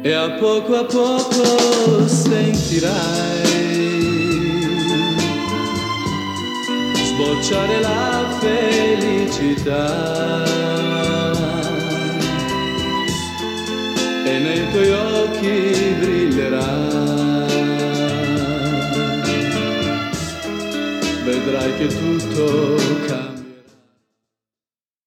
e a poco sentirai sbocciare la felicità e nei tuoi occhi brillerà. Vedrai che tutto cambia.